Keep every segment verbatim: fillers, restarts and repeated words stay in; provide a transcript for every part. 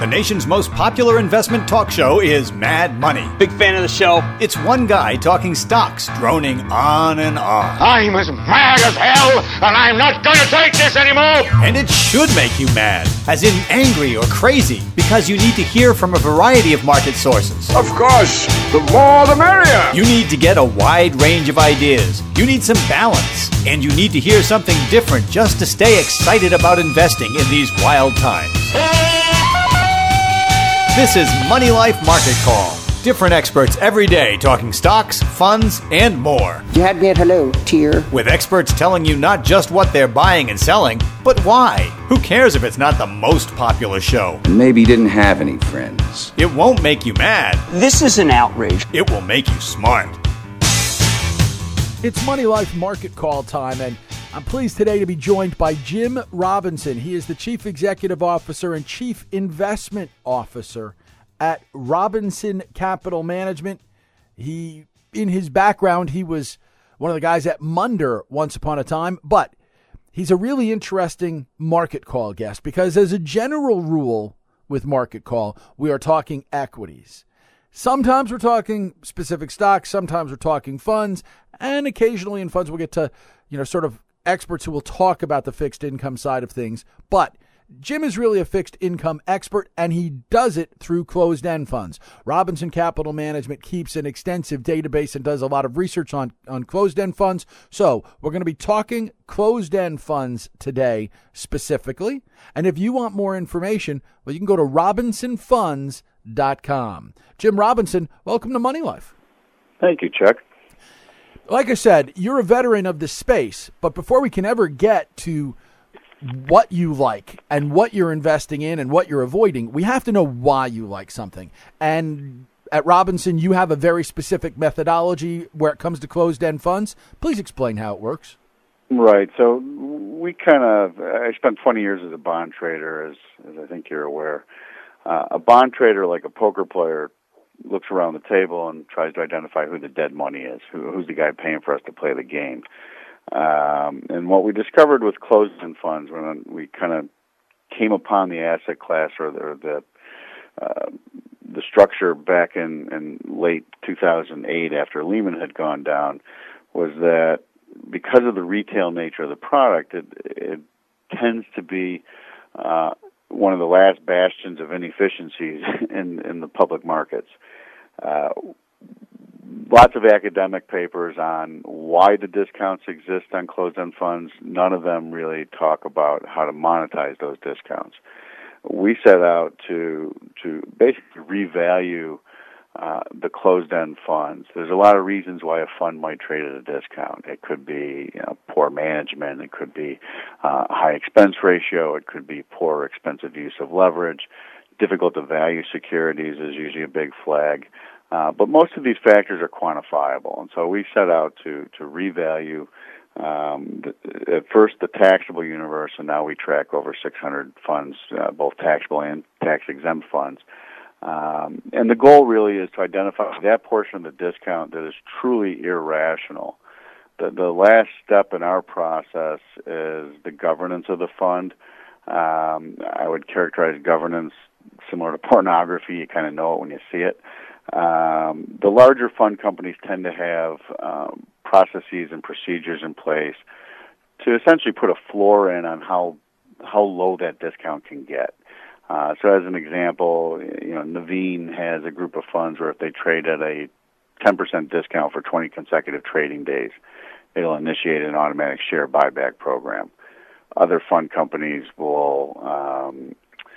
The nation's most popular investment talk show is Mad Money. Big fan of the show. It's one guy talking stocks, droning on and on. I'm as mad as hell, and I'm not going to take this anymore! And it should make you mad, as in angry or crazy, because you need to hear from a variety of market sources. Of course, the more the merrier! You need to get a wide range of ideas. You need some balance. And you need to hear something different just to stay excited about investing in these wild times. This is Money Life Market Call. Different experts every day talking stocks, funds, and more. You had me at hello, tier. With experts telling you not just what they're buying and selling, but why. Who cares if it's not the most popular show? Maybe you didn't have any friends. It won't make you mad. This is an outrage. It will make you smart. It's Money Life Market Call time, and I'm pleased today to be joined by Jim Robinson. He is the Chief Executive Officer and Chief Investment Officer at Robinson Capital Management. He, in his background, he was one of the guys at Munder once upon a time, but he's a really interesting Market Call guest because as a general rule with Market Call, we are talking equities. Sometimes we're talking specific stocks, sometimes we're talking funds, and occasionally in funds we'll get to, you know, sort of experts who will talk about the fixed income side of things. But Jim is really a fixed income expert, and he does it through closed-end funds. Robinson Capital Management keeps an extensive database and does a lot of research on, on closed-end funds. So we're going to be talking closed-end funds today specifically. And if you want more information, well, you can go to robinson funds dot com. Jim Robinson, welcome to Money Life. Thank you, Chuck. Like I said, you're a veteran of this space, but before we can ever get to what you like and what you're investing in and what you're avoiding, we have to know why you like something. And at Robinson, you have a very specific methodology where it comes to closed-end funds. Please explain how it works. Right. So we kind of, I spent twenty years as a bond trader, as, as I think you're aware. Uh, a bond trader, like a poker player, looks around the table and tries to identify who the dead money is, who, who's the guy paying for us to play the game. Um, and what we discovered with closed-end funds, when we kind of came upon the asset class or the the, uh, the structure back in, in late two thousand eight after Lehman had gone down, was that because of the retail nature of the product, it, it tends to be uh, one of the last bastions of inefficiencies in, in the public markets. Uh, lots of academic papers on why the discounts exist on closed-end funds. None of them really talk about how to monetize those discounts. We set out to to basically revalue uh, the closed-end funds. There's a lot of reasons why a fund might trade at a discount. It could be, you know, poor management. It could be uh, a high expense ratio. It could be poor expensive use of leverage. Difficult to value securities is usually a big flag. Uh, but most of these factors are quantifiable. And so we set out to, to revalue um, the, at first the taxable universe, and now we track over six hundred funds, uh, both taxable and tax-exempt funds. Um, and the goal really is to identify that portion of the discount that is truly irrational. The, the last step in our process is the governance of the fund. Um, I would characterize governance similar to pornography. You kind of know it when you see it. Um, the larger fund companies tend to have um, processes and procedures in place to essentially put a floor in on how how low that discount can get. Uh, so as an example, you know, Naveen has a group of funds where if they trade at a ten percent discount for twenty consecutive trading days, it'll initiate an automatic share buyback program. Other fund companies will um,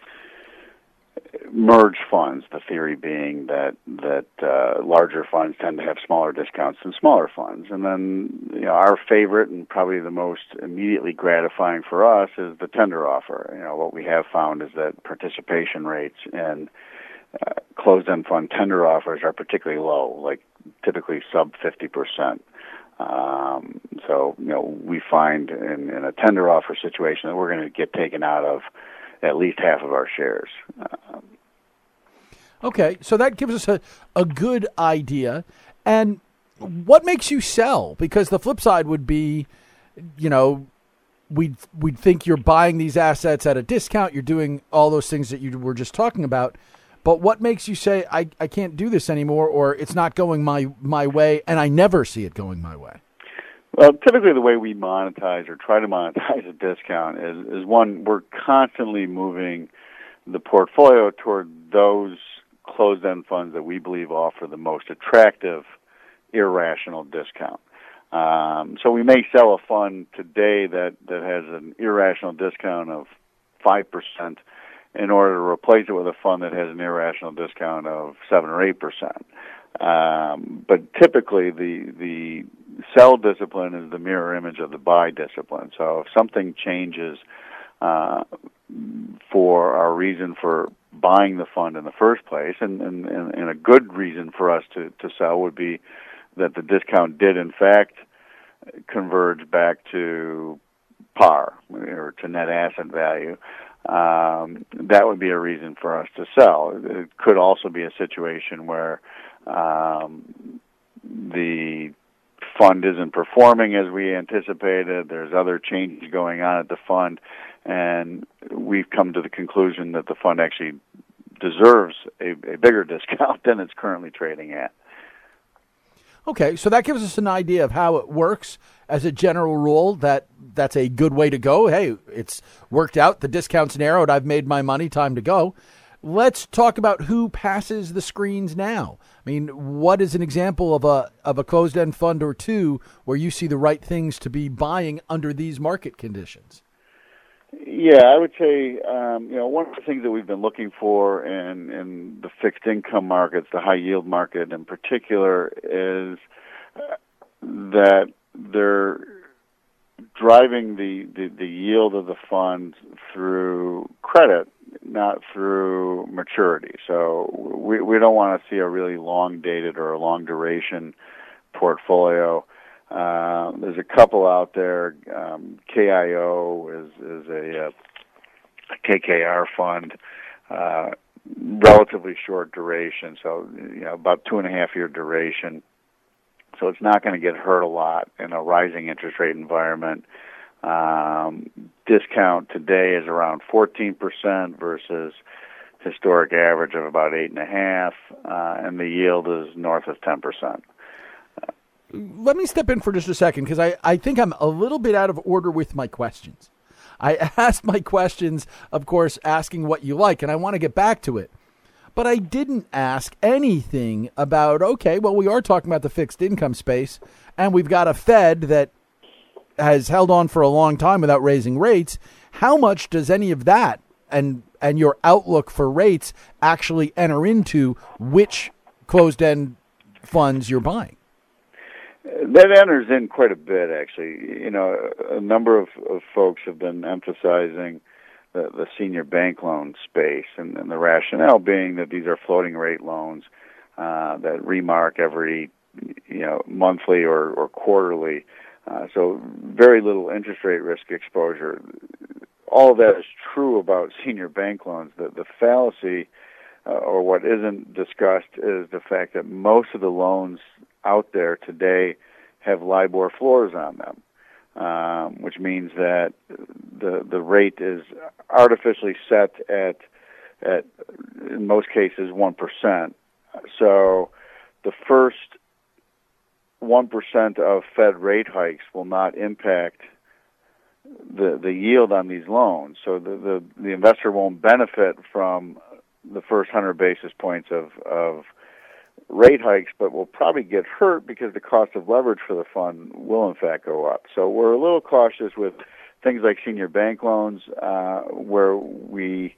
merge funds, the theory being that that uh, larger funds tend to have smaller discounts than smaller funds. And then, you know, our favorite and probably the most immediately gratifying for us is the tender offer. You know, what we have found is that participation rates in uh, closed-end fund tender offers are particularly low, like typically sub fifty percent. Um, so, you know, we find in, in a tender offer situation that we're going to get taken out of at least half of our shares. Um, okay, so that gives us a, a good idea. And what makes you sell? Because the flip side would be, you know, we'd, we'd think you're buying these assets at a discount. You're doing all those things that you were just talking about. But what makes you say, I, I can't do this anymore, or it's not going my, my way, and I never see it going my way? Well, typically the way we monetize or try to monetize a discount is, is one, we're constantly moving the portfolio toward those closed-end funds that we believe offer the most attractive irrational discount. Um, so we may sell a fund today that, that has an irrational discount of five percent in order to replace it with a fund that has an irrational discount of seven or eight percent. Um, but typically the, the sell discipline is the mirror image of the buy discipline. So if something changes uh, for our reason for buying the fund in the first place, and, and, and a good reason for us to, to sell would be that the discount did in fact converge back to par or to net asset value, um, that would be a reason for us to sell. It could also be a situation where um, the fund isn't performing as we anticipated. There's other changes going on at the fund, and we've come to the conclusion that the fund actually deserves a, a bigger discount than it's currently trading at. Okay, so that gives us an idea of how it works. As a general rule, that that's a good way to go. Hey, it's worked out. The discount's narrowed. I've made my money. Time to go. Let's talk about who passes the screens now. I mean, what is an example of a of a closed-end fund or two where you see the right things to be buying under these market conditions? Yeah, I would say, um, you know, one of the things that we've been looking for in, in the fixed income markets, the high yield market in particular, is that they're driving the, the, the yield of the fund through credit, not through maturity. So we, we don't want to see a really long dated or a long duration portfolio. Uh, there's a couple out there. Um, K I O is, is a, a K K R fund, uh, relatively short duration, so you know about two and a half year duration. So it's not going to get hurt a lot in a rising interest rate environment. Um, discount today is around fourteen percent versus historic average of about eight and a half, uh, and the yield is north of ten percent. Let me step in for just a second because I, I think I'm a little bit out of order with my questions. I asked my questions, of course, asking what you like, and I want to get back to it. But I didn't ask anything about, okay, well, we are talking about the fixed income space, and we've got a Fed that has held on for a long time without raising rates. How much does any of that and and your outlook for rates actually enter into which closed-end funds you're buying? That enters in quite a bit, actually. You know, a number of, of folks have been emphasizing the, the senior bank loan space, and, and the rationale being that these are floating rate loans uh, that remark every, you know, monthly or, or quarterly. Uh, so very little interest rate risk exposure. All of that is true about senior bank loans. The, the fallacy, uh, or what isn't discussed, is the fact that most of the loans out there today have LIBOR floors on them, um, which means that the the rate is artificially set at at in most cases one percent. So the first one percent of Fed rate hikes will not impact the the yield on these loans. So the the, the investor won't benefit from the first one hundred basis points of of rate hikes, but will probably get hurt because the cost of leverage for the fund will in fact go up. So we're a little cautious with things like senior bank loans, uh, where we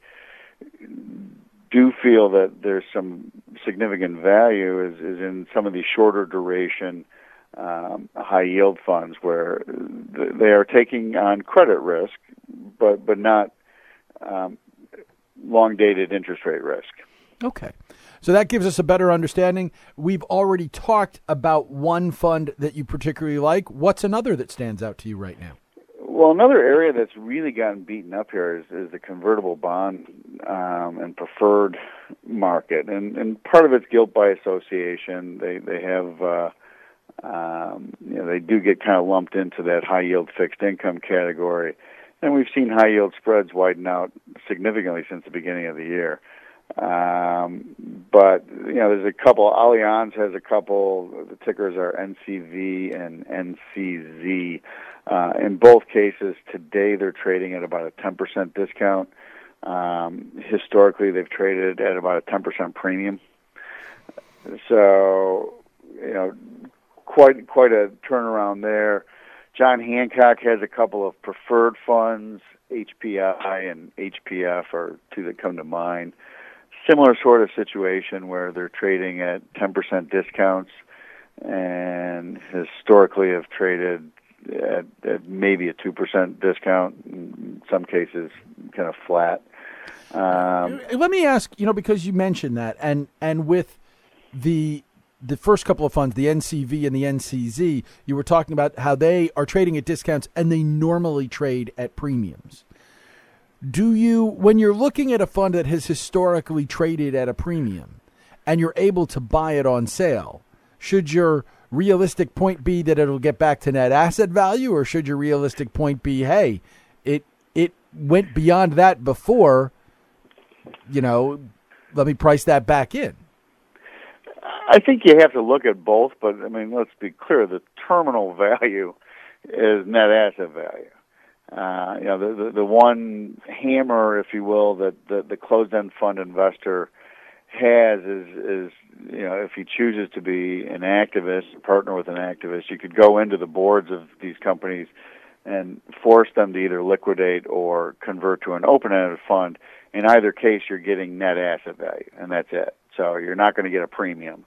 do feel that there's some significant value is, is in some of these shorter duration um, high yield funds where th- they are taking on credit risk, but but not um, long dated interest rate risk. Okay. So that gives us a better understanding. We've already talked about one fund that you particularly like. What's another that stands out to you right now? Well, another area that's really gotten beaten up here is, is the convertible bond um, and preferred market. And, and part of it's guilt by association. They they have, uh, um, you know, they do get kind of lumped into that high yield fixed income category. and we've seen high yield spreads widen out significantly since the beginning of the year. Um, but you know, there's a couple. Allianz has a couple. The tickers are N C V and N C Z. Uh, in both cases, today they're trading at about a ten percent discount. Um, historically, they've traded at about a ten percent premium. So, you know, quite quite a turnaround there. John Hancock has a couple of preferred funds. H P I and H P F are two that come to mind. Similar sort of situation where they're trading at ten percent discounts and historically have traded at, at maybe a two percent discount, in some cases kind of flat. Um, Let me ask, you know, because you mentioned that, and, and with the the first couple of funds, the N C V and the N C Z, you were talking about how they are trading at discounts and they normally trade at premiums. Do you, when you're looking at a fund that has historically traded at a premium and you're able to buy it on sale, should your realistic point be that it'll get back to net asset value, or should your realistic point be, hey, it it went beyond that before, you know, let me price that back in? I think you have to look at both, but I mean, let's be clear, the terminal value is net asset value. Uh, you know, the, the the one hammer, if you will, that the, the closed-end fund investor has is, is, you know, if he chooses to be an activist, partner with an activist, you could go into the boards of these companies and force them to either liquidate or convert to an open-ended fund. In either case, you're getting net asset value, and that's it. So you're not going to get a premium.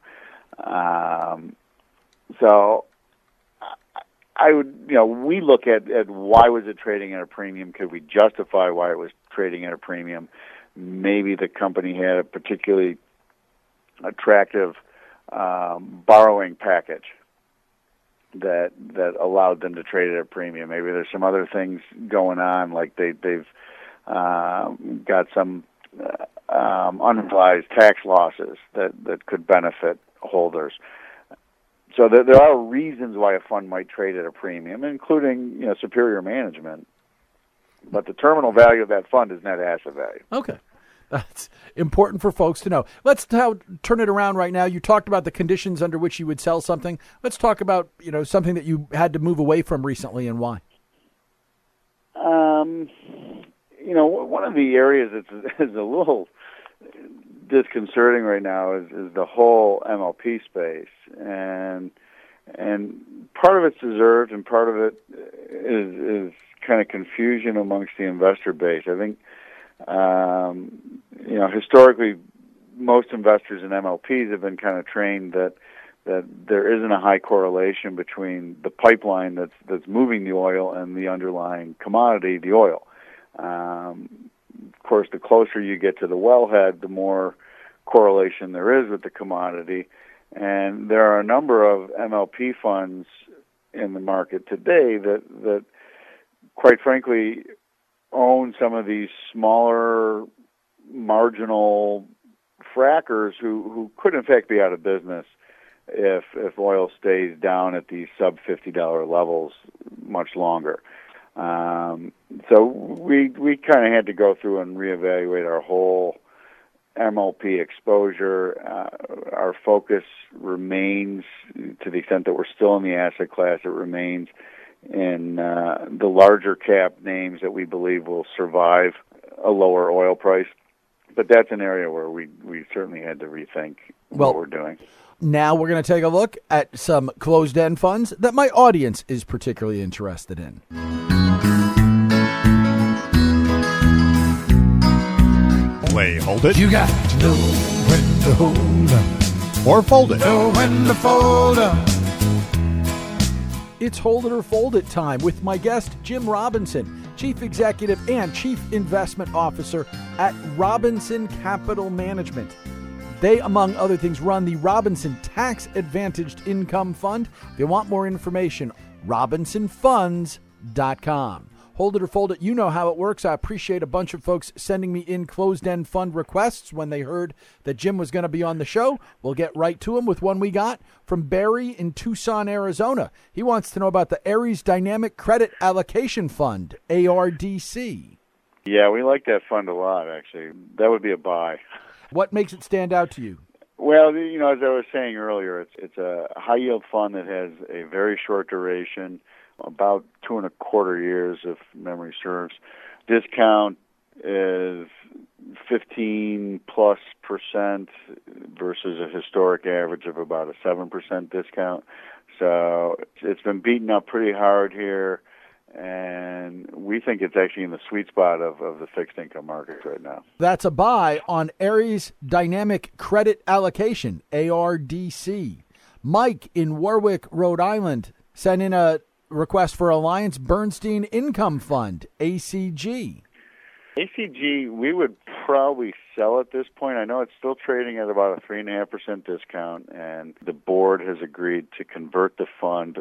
Um, so I would, you know, we look at, at why was it trading at a premium? Could we justify why it was trading at a premium? Maybe the company had a particularly attractive um, borrowing package that that allowed them to trade at a premium. Maybe there's some other things going on, like they, they've uh, got some uh, um, unrealized tax losses that, that could benefit holders. So there, there are reasons why a fund might trade at a premium, including, you know, superior management. But the terminal value of that fund is net asset value. Okay. That's important for folks to know. Let's t- turn it around right now. You talked about the conditions under which you would sell something. Let's talk about, you know, something that you had to move away from recently and why. Um, you know, one of the areas that's is a little disconcerting right now is, is the whole M L P space, and and part of it's deserved, and part of it is is kind of confusion amongst the investor base. I think, um, you know, historically, most investors in M L Ps have been kind of trained that that there isn't a high correlation between the pipeline that's that's moving the oil and the underlying commodity, the oil. Um, of course, the closer you get to the wellhead, the more correlation there is with the commodity. And there are a number of M L P funds in the market today that, that quite frankly, own some of these smaller, marginal frackers who, who could, in fact, be out of business if if oil stays down at these sub fifty dollars levels much longer. Um, so we we kind of had to go through and reevaluate our whole M L P exposure. Uh, our focus remains, to the extent that we're still in the asset class, it remains in uh, the larger cap names that we believe will survive a lower oil price. But that's an area where we, we certainly had to rethink well, what we're doing. Now we're going to take a look at some closed-end funds that my audience is particularly interested in. Play hold it. You got to know when to hold up. Or fold it. Know when to fold up. It's Hold It or Fold It time with my guest, Jim Robinson, Chief Executive and Chief Investment Officer at Robinson Capital Management. They, among other things, run the Robinson Tax Advantaged Income Fund. If you want more information, robinson funds dot com. Hold it or fold it. You know how it works. I appreciate a bunch of folks sending me in closed-end fund requests when they heard that Jim was going to be on the show. We'll get right to him with one we got from Barry in Tucson, Arizona. He wants to know about the Ares Dynamic Credit Allocation Fund, A R D C. Yeah, we like that fund a lot, actually. That would be a buy. What makes it stand out to you? Well, you know, as I was saying earlier, it's it's a high-yield fund that has a very short duration, about two and a quarter years, if memory serves. Discount is fifteen plus percent versus a historic average of about a seven percent discount. So it's been beaten up pretty hard here, and we think it's actually in the sweet spot of, of the fixed income market right now. That's a buy on Ares Dynamic Credit Allocation, A R D C. Mike in Warwick, Rhode Island, sent in a request for Alliance Bernstein Income Fund, A C G. A C G, we would probably sell at this point. I know it's still trading at about a three point five percent discount, and the board has agreed to convert the fund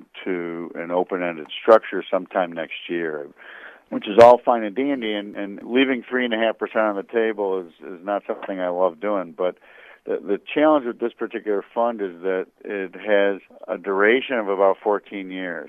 to an open-ended structure sometime next year, which is all fine and dandy, and, and leaving three point five percent on the table is, is not something I love doing. But the, the challenge with this particular fund is that it has a duration of about fourteen years.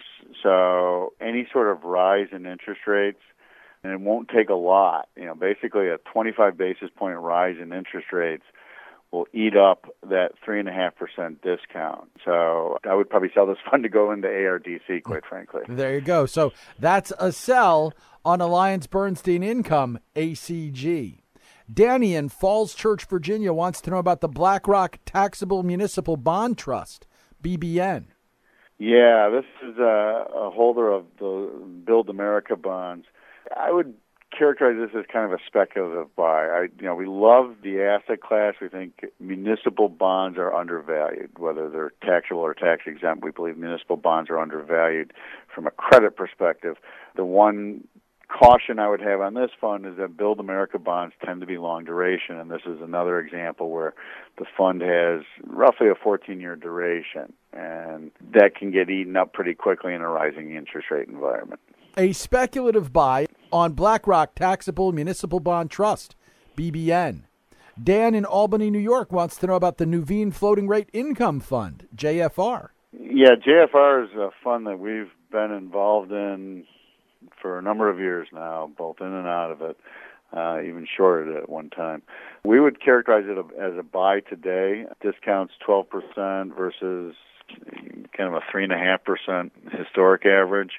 So any sort of rise in interest rates, and it won't take a lot. You know, basically a twenty-five basis point rise in interest rates will eat up that three point five percent discount. So I would probably sell this fund to go into A R D C, quite frankly. There you go. So that's a sell on Alliance Bernstein Income, A C G. Danny in Falls Church, Virginia, wants to know about the BlackRock Taxable Municipal Bond Trust, B B N. Yeah, this is a, a holder of the Build America bonds. I would characterize this as kind of a speculative buy. I, you know, we love the asset class. We think municipal bonds are undervalued, whether they're taxable or tax exempt. We believe municipal bonds are undervalued from a credit perspective. The one caution I would have on this fund is that Build America bonds tend to be long duration, and this is another example where the fund has roughly a fourteen-year duration, and that can get eaten up pretty quickly in a rising interest rate environment. A speculative buy on BlackRock Taxable Municipal Bond Trust, B B N. Dan in Albany, New York, wants to know about the Nuveen Floating Rate Income Fund, J F R. Yeah, J F R is a fund that we've been involved in for a number of years now, both in and out of it, uh, even shorted it at one time. We would characterize it as a buy today. Discounts twelve percent versus kind of a three point five percent historic average.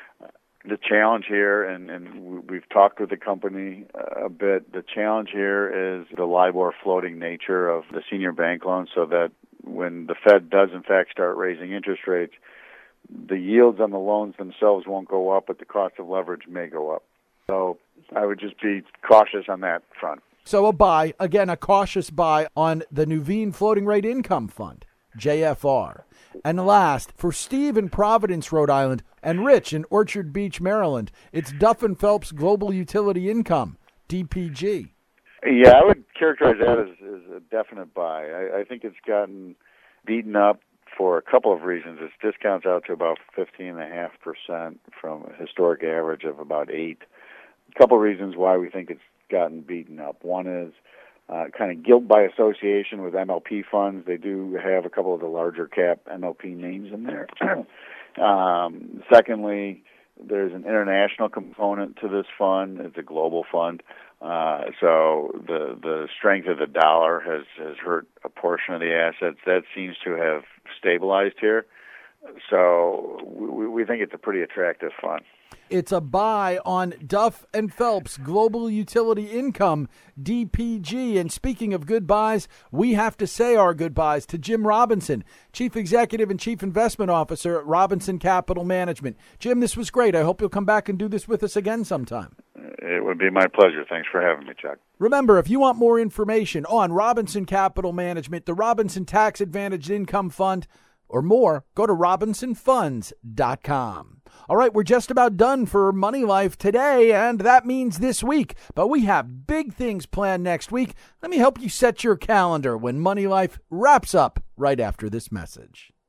The challenge here, and, and we've talked with the company a bit, the challenge here is the LIBOR floating nature of the senior bank loan, so that when the Fed does in fact start raising interest rates, the yields on the loans themselves won't go up, but the cost of leverage may go up. So I would just be cautious on that front. So a buy, again, a cautious buy on the Nuveen Floating Rate Income Fund, J F R. And last, for Steve in Providence, Rhode Island, and Rich in Orchard Beach, Maryland, it's Duff and Phelps Global Utility Income, D P G. Yeah, I would characterize that as, as a definite buy. I, I think it's gotten beaten up for a couple of reasons. Its discounts out to about fifteen point five percent from a historic average of about eight. A couple of reasons why we think it's gotten beaten up. One is Uh, kind of guilt by association with M L P funds. They do have a couple of the larger cap M L P names in there. um, secondly, there's an international component to this fund. It's a global fund. Uh, so the the strength of the dollar has, has hurt a portion of the assets. That seems to have stabilized here. So we, we think it's a pretty attractive fund. It's a buy on Duff and Phelps Global Utility Income, D P G. And speaking of good buys, we have to say our goodbyes to Jim Robinson, Chief Executive and Chief Investment Officer at Robinson Capital Management. Jim, this was great. I hope you'll come back and do this with us again sometime. It would be my pleasure. Thanks for having me, Chuck. Remember, if you want more information on Robinson Capital Management, the Robinson Tax Advantaged Income Fund, or more, go to robinson funds dot com. All right, we're just about done for Money Life today, and that means this week. But we have big things planned next week. Let me help you set your calendar when Money Life wraps up right after this message.